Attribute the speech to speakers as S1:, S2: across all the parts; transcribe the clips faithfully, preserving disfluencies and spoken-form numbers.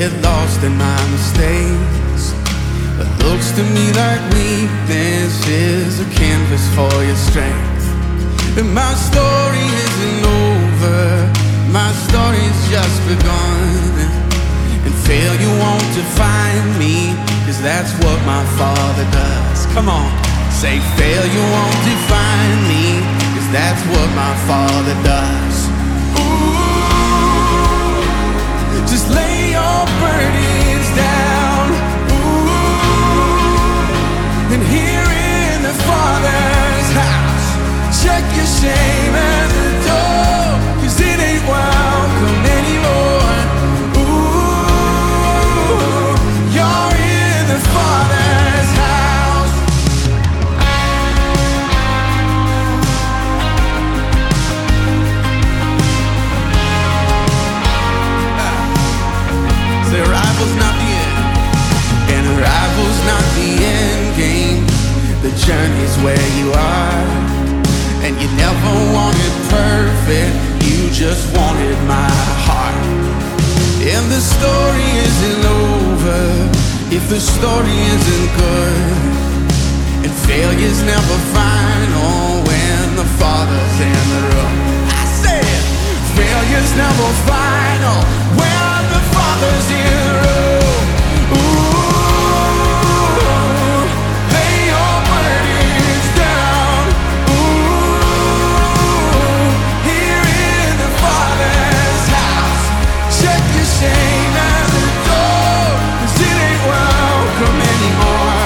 S1: get lost in my mistakes. It looks to me like weakness is a canvas for your strength. And my story isn't over, my story's just begun. And failure won't define me, 'cause that's what my Father does. Come on, say failure won't define me, 'cause that's what my Father does. Ooh, just lay your burdens down. Ooh, and here in the Father's house, check your shame at the door, 'cause it ain't welcome anymore. Ooh, you're in the Father's house. The arrival's not the end, and arrival's not the end game. The journey's where you are, and you never wanted perfect, you just wanted my heart. And the story isn't over if the story isn't good, and failure's never final when the Father's in the room. I said, failure's never final when the Father's in the room. Ooh, lay your burdens down. Ooh, here in the Father's house, check your shame at the door, 'cause it ain't welcome anymore.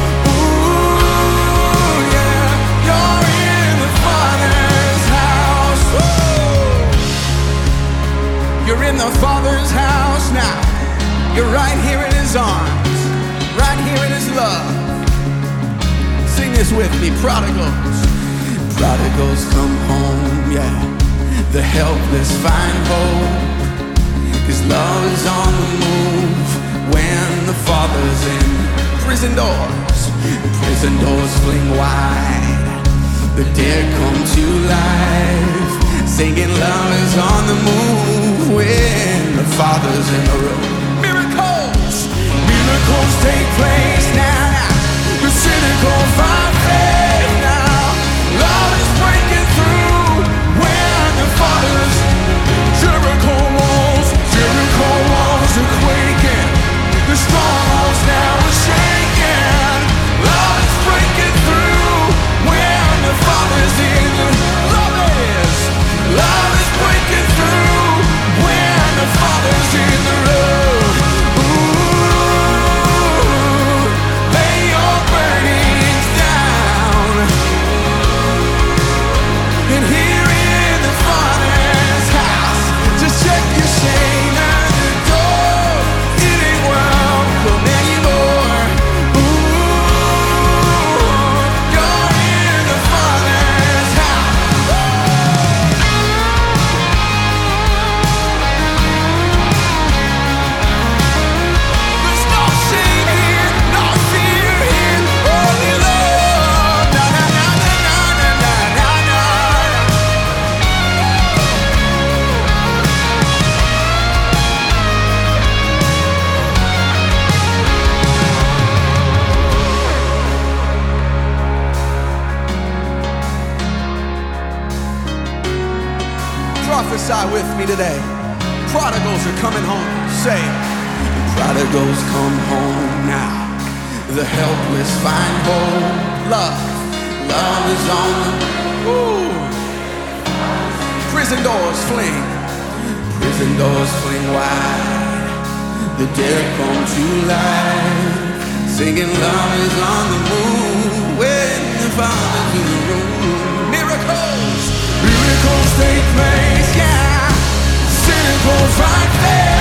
S1: Ooh, yeah, you're in the Father's house. Woo! You're in the Father's house now. You're right here in His arms, right here in His love. Sing this with me, prodigals. Prodigals come home, yeah. The helpless find hope, 'cause love is on the move when the Father's in. Prison doors, prison doors fling wide. The dead come to life, singing love is on the move when the Father's in the room. Miracles, miracles take place now. The cynical find faith now. Love is breaking through when the Father's. Jericho walls, Jericho walls are quaking. The strongholds now are shaking. Love is breaking through when the Father's in. Love is, love is breaking through when the Father's in the room. Ooh, lay your burdens down. And here in the Father's house, just check your shame at the door. It ain't welcome anymore. Ooh, you're in the Father's house. There's no shame here, no fear here, only love. Na na na na na na na na. Prophesy with me today. Prodigals are coming home. Say, prodigals come home now. The helpless find hope. Love, love is on the. Ooh. Prison doors fling, prison doors fling wide. The dead come to life, singing love is on the move when the Father's in the room. Miracles, miracles take place, yeah. Cynical fight faith.